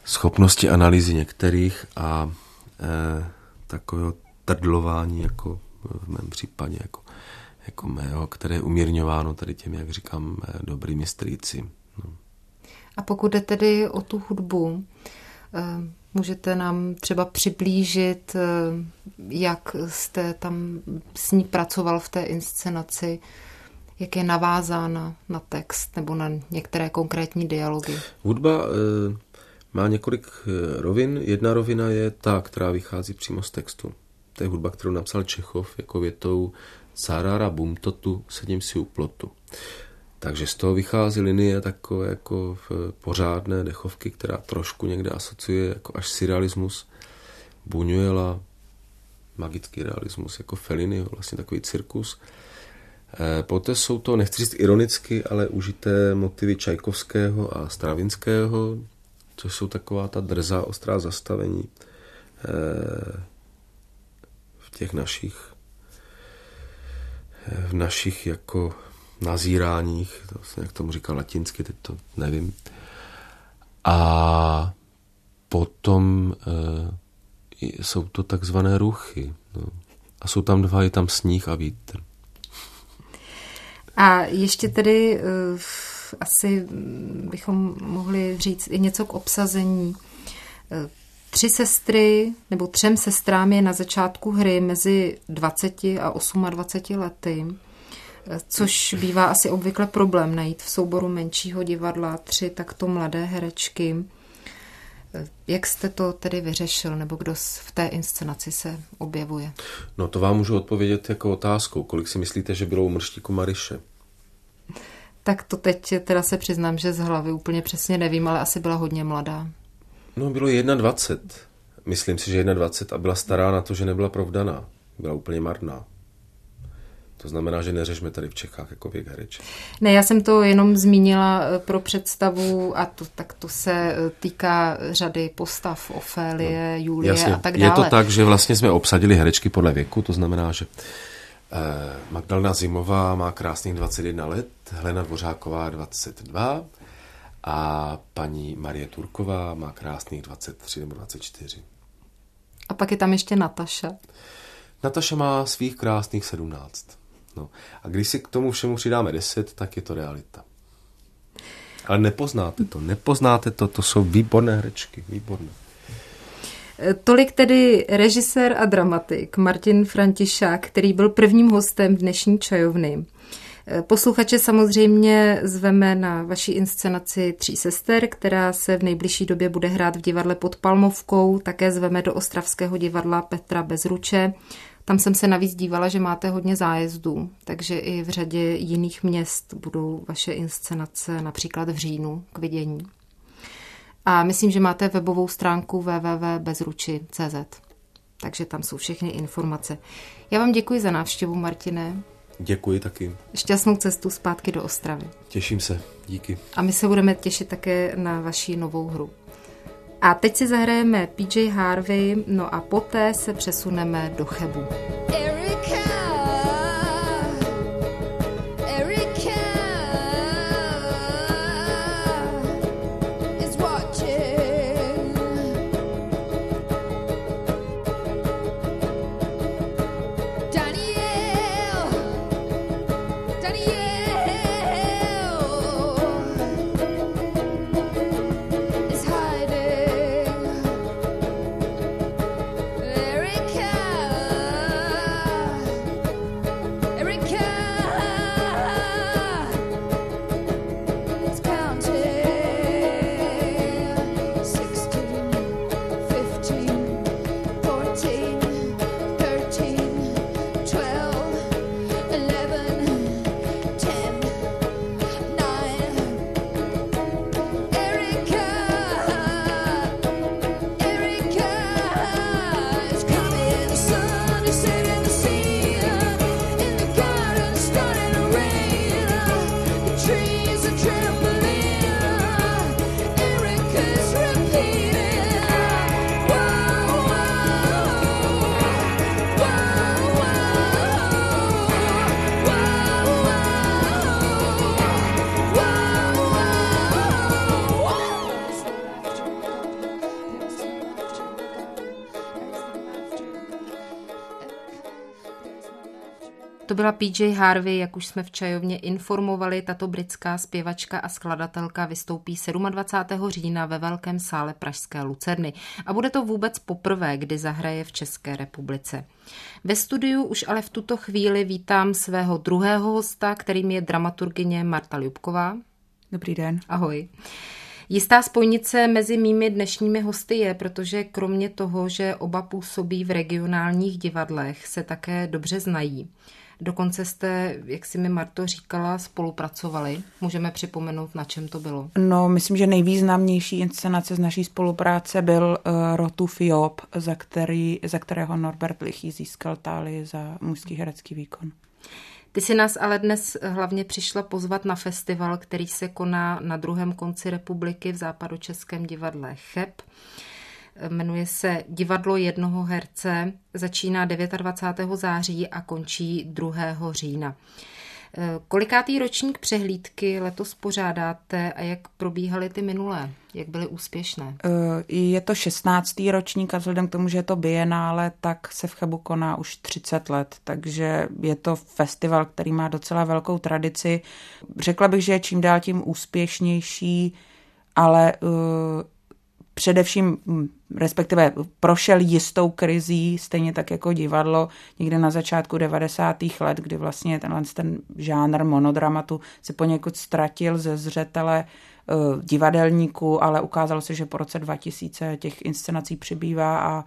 schopnosti analýzy některých a takového trdlování, jako v mém případě, jako mého, které je umírňováno tady těmi, jak říkám, dobrými strýci. No. A pokud jde tedy o tu hudbu, můžete nám třeba přiblížit, jak jste tam s ní pracoval v té inscenaci, jak je navázána na text nebo na některé konkrétní dialogy? Hudba má několik rovin. Jedna rovina je ta, která vychází přímo z textu. To je hudba, kterou napsal Čechov jako větou Carara bumtotu, sedím si u plotu. Takže z toho vychází linie takové jako pořádné dechovky, která trošku někde asociuje jako až surrealismus, Buñuela, magický realismus, jako Fellini, vlastně takový cirkus. Poté jsou to, nechci říct ironicky, ale užité motivy Čajkovského a Stravinského, což jsou taková ta drzá, ostrá zastavení v našich jako nazíráních, to, jak tomu říkal latinsky, teď to nevím. A potom jsou to takzvané ruchy. No. A jsou tam dva, je tam sníh a vítr. A ještě tedy asi bychom mohli říct i něco k obsazení. 3 sestry nebo 3 sestrám je na začátku hry mezi 20 a 28 lety, což bývá asi obvykle problém najít v souboru menšího divadla 3 takto mladé herečky. Jak jste to tedy vyřešil, nebo kdo v té inscenaci se objevuje? No to vám můžu odpovědět jako otázkou. Kolik si myslíte, že bylo u Mrštíku Maryše? Tak to teď teda se přiznám, že z hlavy úplně přesně nevím, ale asi byla hodně mladá. No bylo 21. Myslím si, že 21 a byla stará na to, že nebyla provdaná. Byla úplně marná. To znamená, že neřešme tady v Čechách jako věk hereček. Ne, já jsem to jenom zmínila pro představu a to se týká řady postav Ofélie, Julie jasně, a tak dále. Je to tak, že vlastně jsme obsadili herečky podle věku, to znamená, že Magdalena Zimová má krásných 21 let, Helena Dvořáková 22 a paní Marie Turková má krásných 23 nebo 24. A pak je tam ještě Nataša. Nataša má svých krásných 17. No. A když si k tomu všemu přidáme 10, tak je to realita. Ale nepoznáte to, to jsou výborné herečky, výborné. Tolik tedy režisér a dramatik Martin Františák, který byl prvním hostem dnešní čajovny. Posluchače samozřejmě zveme na vaší inscenaci 3 sester, která se v nejbližší době bude hrát v divadle Pod Palmovkou. Také zveme do ostravského divadla Petra Bezruče. Tam jsem se navíc dívala, že máte hodně zájezdů, takže i v řadě jiných měst budou vaše inscenace, například v říjnu, k vidění. A myslím, že máte webovou stránku www.bezruči.cz, takže tam jsou všechny informace. Já vám děkuji za návštěvu, Martine. Děkuji taky. Šťastnou cestu zpátky do Ostravy. Těším se, díky. A my se budeme těšit také na vaši novou hru. A teď si zahrajeme PJ Harvey, no a poté se přesuneme do Chebu. To byla PJ Harvey, jak už jsme v čajovně informovali. Tato britská zpěvačka a skladatelka vystoupí 27. října ve Velkém sále pražské Lucerny. A bude to vůbec poprvé, kdy zahraje v České republice. Ve studiu už ale v tuto chvíli vítám svého druhého hosta, kterým je dramaturgyně Marta Ljubková. Dobrý den. Ahoj. Jistá spojnice mezi mými dnešními hosty je, protože kromě toho, že oba působí v regionálních divadlech, se také dobře znají. Dokonce jste, jak si mi Marto říkala, spolupracovali. Můžeme připomenout, na čem to bylo? No, myslím, že nejvýznamnější inscenace z naší spolupráce byl Rotův Job, za kterého Norbert Lichý získal Tálii za mužský herecký výkon. Ty si nás ale dnes hlavně přišla pozvat na festival, který se koná na druhém konci republiky v Západočeském divadle Cheb. Jmenuje se Divadlo jednoho herce, začíná 29. září a končí 2. října. Kolikátý ročník přehlídky letos pořádáte a jak probíhaly ty minulé? Jak byly úspěšné? Je to 16. ročník a vzhledem k tomu, že je to bienále, tak se v Chebu koná už 30 let, takže je to festival, který má docela velkou tradici. Řekla bych, že je čím dál tím úspěšnější, ale především, respektive prošel jistou krizí, stejně tak jako divadlo, někde na začátku 90. let, kdy vlastně ten žánr monodramatu se poněkud ztratil ze zřetele divadelníků, ale ukázalo se, že po roce 2000 těch inscenací přibývá a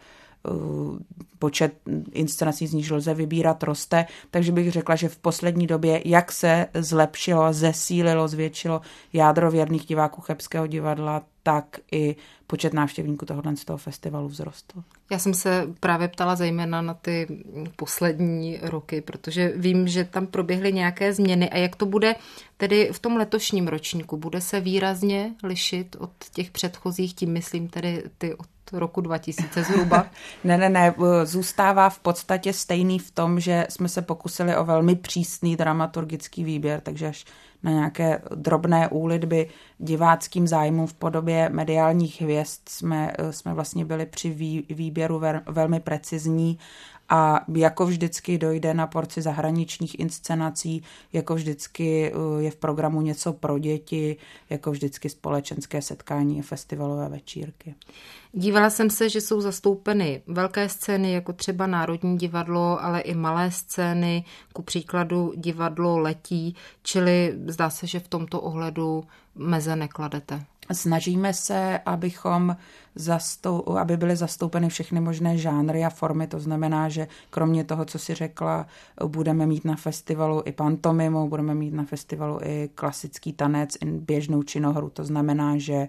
počet inscenací, z níž lze vybírat, roste, takže bych řekla, že v poslední době, jak se zlepšilo, zesílilo, zvětšilo jádro věrných diváků Chebského divadla, tak i počet návštěvníků z toho festivalu vzrostl. Já jsem se právě ptala zejména na ty poslední roky, protože vím, že tam proběhly nějaké změny a jak to bude tedy v tom letošním ročníku? Bude se výrazně lišit od těch předchozích, tím myslím tedy ty od roku 2000 zhruba? Ne, zůstává v podstatě stejný v tom, že jsme se pokusili o velmi přísný dramaturgický výběr, takže až na nějaké drobné úlitby diváckým zájmům v podobě mediálních hvězd jsme vlastně byli při výběru velmi precizní a jako vždycky dojde na porci zahraničních inscenací, jako vždycky je v programu něco pro děti, jako vždycky společenské setkání a festivalové večírky. Dívala jsem se, že jsou zastoupeny velké scény, jako třeba Národní divadlo, ale i malé scény, ku příkladu divadlo Letí, čili zdá se, že v tomto ohledu meze nekladete. Snažíme se, aby byly zastoupeny všechny možné žánry a formy, to znamená, že kromě toho, co si řekla, budeme mít na festivalu i pantomimu, budeme mít na festivalu i klasický tanec, i běžnou činohru, to znamená, že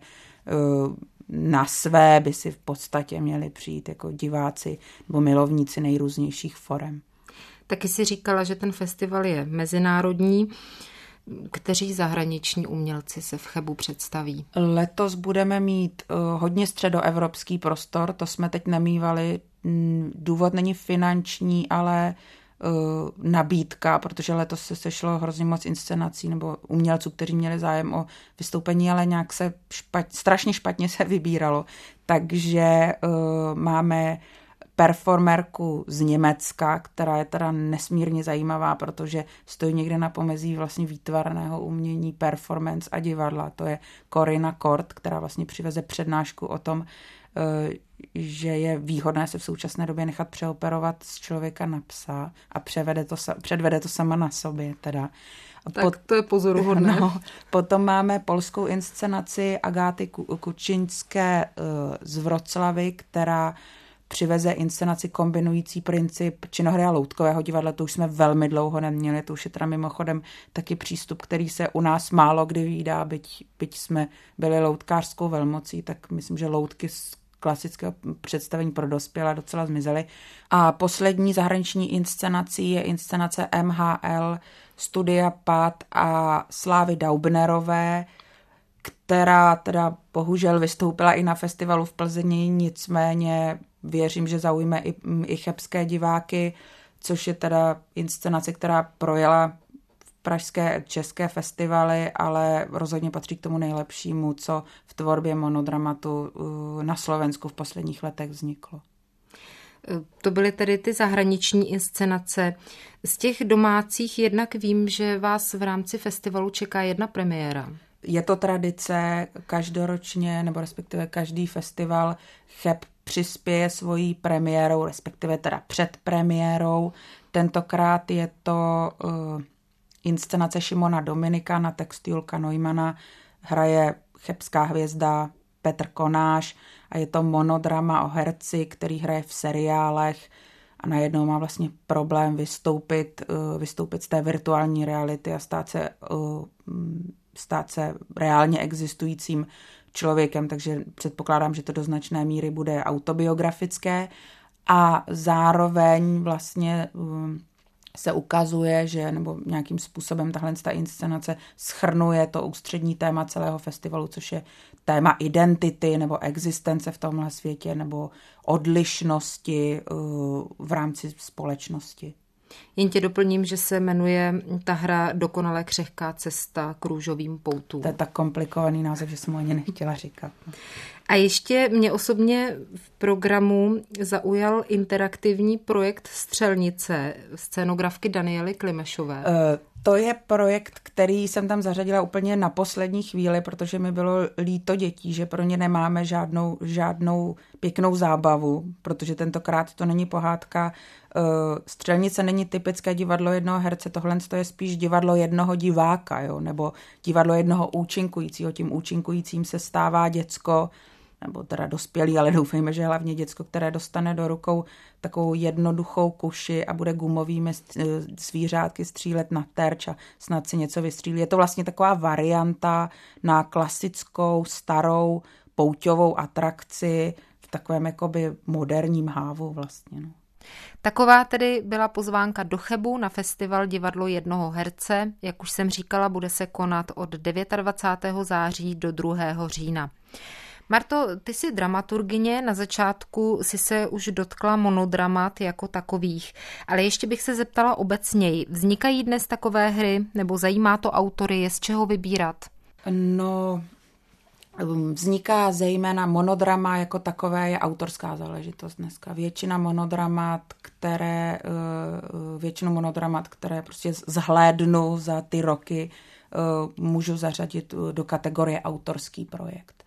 na své by si v podstatě měli přijít jako diváci nebo milovníci nejrůznějších forem. Taky si říkala, že ten festival je mezinárodní. Kteří zahraniční umělci se v Chebu představí? Letos budeme mít hodně středoevropský prostor, to jsme teď nemívali. Důvod není finanční, ale nabídka, protože letos se sešlo hrozně moc inscenací nebo umělců, kteří měli zájem o vystoupení, ale nějak se strašně špatně se vybíralo. Takže máme performerku z Německa, která je teda nesmírně zajímavá, protože stojí někde na pomezí vlastně výtvarného umění, performance a divadla. To je Corinna Kort, která vlastně přiveze přednášku o tom, že je výhodné se v současné době nechat přeoperovat z člověka na psa a předvede to sama na sobě teda. Tak to je pozoruhodné. No, potom máme polskou inscenaci Agáty Kučinské z Wroclavy, která přiveze inscenaci kombinující princip činohry a loutkového divadla. To už jsme velmi dlouho neměli, to už je teda mimochodem taky přístup, který se u nás málo kdy vídá, byť jsme byli loutkářskou velmocí, tak myslím, že loutky z klasického představení pro dospělé docela zmizely. A poslední zahraniční inscenací je inscenace MHL Studia Pat a Slávy Daubnerové, která teda bohužel vystoupila i na festivalu v Plzni, nicméně věřím, že zaujme i chebské diváky, což je teda inscenace, která projela pražské české festivaly, ale rozhodně patří k tomu nejlepšímu, co v tvorbě monodramatu na Slovensku v posledních letech vzniklo. To byly tedy ty zahraniční inscenace. Z těch domácích jednak vím, že vás v rámci festivalu čeká jedna premiéra. Je to tradice každoročně, nebo respektive každý festival Cheb přispěje svojí premiérou, respektive teda před premiérou. Tentokrát je to inscenace Šimona Dominika na text Julka Neumana. Hraje chebská hvězda Petr Konáš a je to monodrama o herci, který hraje v seriálech a najednou má vlastně problém vystoupit z té virtuální reality a stát se reálně existujícím člověkem, takže předpokládám, že to do značné míry bude autobiografické a zároveň vlastně se ukazuje, že nebo nějakým způsobem tahle inscenace shrnuje to ústřední téma celého festivalu, což je téma identity nebo existence v tomhle světě nebo odlišnosti v rámci společnosti. Jen tě doplním, že se jmenuje ta hra Dokonale křehká cesta k růžovým poutům. To je tak komplikovaný název, že jsem ho ani nechtěla říkat. A ještě mě osobně v programu zaujal interaktivní projekt Střelnice scénografky Daniely Klimešové. To je projekt, který jsem tam zařadila úplně na poslední chvíli, protože mi bylo líto dětí, že pro ně nemáme žádnou pěknou zábavu, protože tentokrát to není pohádka. Střelnice není typické divadlo jednoho herce, tohle je spíš divadlo jednoho diváka, jo? Nebo divadlo jednoho účinkujícího. Tím účinkujícím se stává děcko, nebo teda dospělý, ale doufejme, že hlavně děcko, které dostane do rukou takovou jednoduchou kuši a bude gumovými zvířátky střílet na terč a snad si něco vystřílí. Je to vlastně taková varianta na klasickou, starou, pouťovou atrakci v takovém jakoby moderním hávu vlastně. No. Taková tedy byla pozvánka do Chebu na festival Divadlo jednoho herce. Jak už jsem říkala, bude se konat od 29. září do 2. října. Marto, ty jsi dramaturgyně, na začátku si se už dotkla monodramat jako takových, ale ještě bych se zeptala obecněji. Vznikají dnes takové hry, nebo zajímá to autory, je z čeho vybírat? No, vzniká zejména monodrama jako takové, je autorská záležitost dneska. Většinu monodramat, které prostě zhlédnu za ty roky, můžu zařadit do kategorie autorský projekt.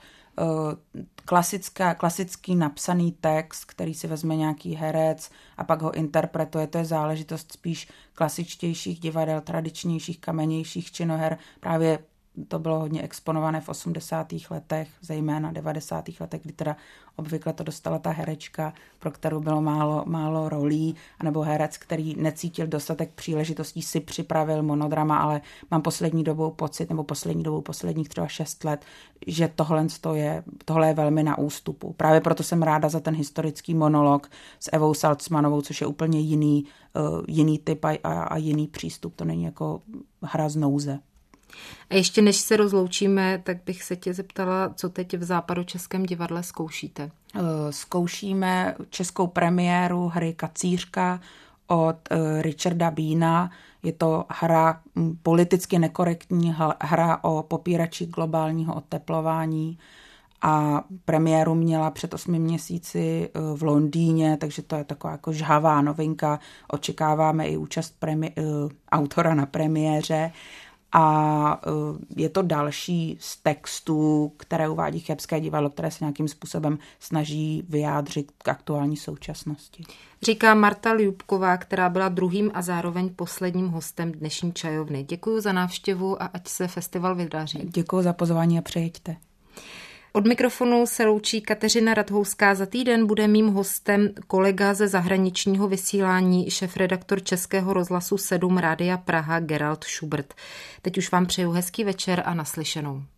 Klasický napsaný text, který si vezme nějaký herec a pak ho interpretuje, to je záležitost spíš klasičtějších divadel, tradičnějších, kamennějších činoher. Právě to bylo hodně exponované v 80. letech, zejména 90. letech, kdy teda obvykle to dostala ta herečka, pro kterou bylo málo rolí, anebo herec, který necítil dostatek příležitostí, si připravil monodrama, ale mám posledních třeba 6 let, že tohle je velmi na ústupu. Právě proto jsem ráda za ten historický monolog s Evou Salcmanovou, což je úplně jiný typ a jiný přístup. To není jako hra z nouze. A ještě než se rozloučíme, tak bych se tě zeptala, co teď v Západočeském divadle zkoušíte? Zkoušíme českou premiéru hry Kacířka od Richarda Beana. Je to hra, politicky nekorektní hra o popírači globálního oteplování a premiéru měla před 8 měsíci v Londýně, takže to je taková jako žhavá novinka. Očekáváme i účast autora na premiéře. A je to další z textů, které uvádí Chebské divadlo, které se nějakým způsobem snaží vyjádřit k aktuální současnosti. Říká Marta Ljubková, která byla druhým a zároveň posledním hostem dnešní čajovny. Děkuji za návštěvu a ať se festival vydaří. Děkuji za pozvání a přijeďte. Od mikrofonu se loučí Kateřina Rathouská. Za týden bude mým hostem kolega ze zahraničního vysílání, šéfredaktor Českého rozhlasu 7 Rádia Praha Gerald Schubert. Teď už vám přeju hezký večer a naslyšenou.